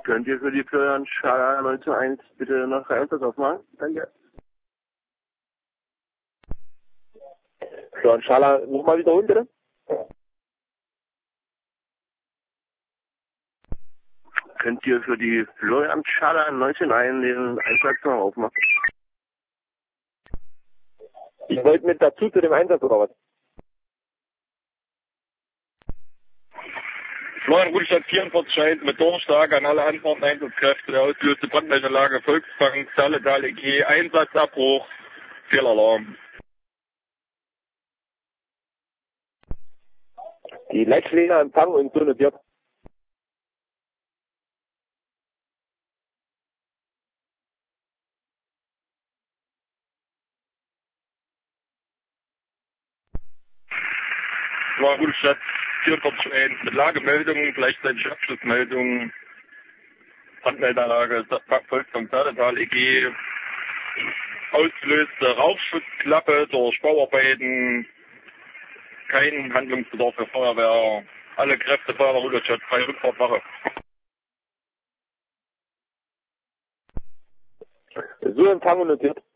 Könnt ihr für die Florian Schaller 19.1 bitte noch Einsatz aufmachen? Danke. Florian Schaller, nochmal wiederholen bitte. Könnt ihr für die Florian Schaller 19.1 den Einsatz noch aufmachen? Ich wollte mit dazu zu dem Einsatz oder was? Florian Rudolstadt 44 mit Durchsage an alle Antworten Einsatzkräfte der ausgelöste Brandmeldeanlage Volksbank Saaletal EG Einsatzabbruch Fehlalarm. Die Leitschläge empfangen und so notiert. Florian Rudolstadt 44 mit Lagemeldung, gleichzeitig Abschlussmeldung Brandmeldeanlage Volksbank Saaletal EG ausgelöste Rauchschutzklappe durch Bauarbeiten, kein Handlungsbedarf für Feuerwehr, alle Kräfte Feuerwehr Rudolstadt, freie Rückfahrtwache. So empfangen und notiert.